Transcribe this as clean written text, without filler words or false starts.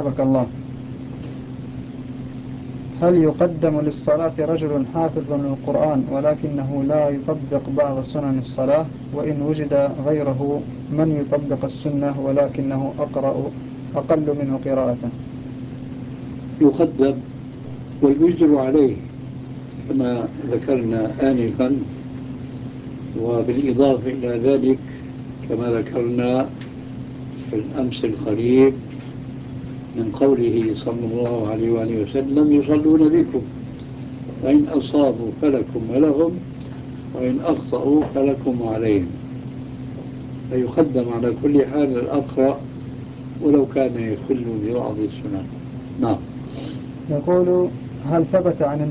أثابك الله. هل يقدم للصلاة رجل حافظ للقرآن ولكنه لا يطبق بعض سنن الصلاة، وإن وجد غيره من يطبق السنة ولكنه أقل منه قراءة؟ يقدم ويجر عليه كما ذكرنا آنفا، وبالإضافة إلى ذلك كما ذكرنا في الأمس القريب من قوله صلى الله عليه وآله وسلم: يصلون بكم فإن أصابوا فلكم ولهم وإن أخطأوا فلكم وعليهم. فيقدم على كل حال الأقرأ ولو كان يخل ببعض السنن. نعم. يقول: هل ثبت عن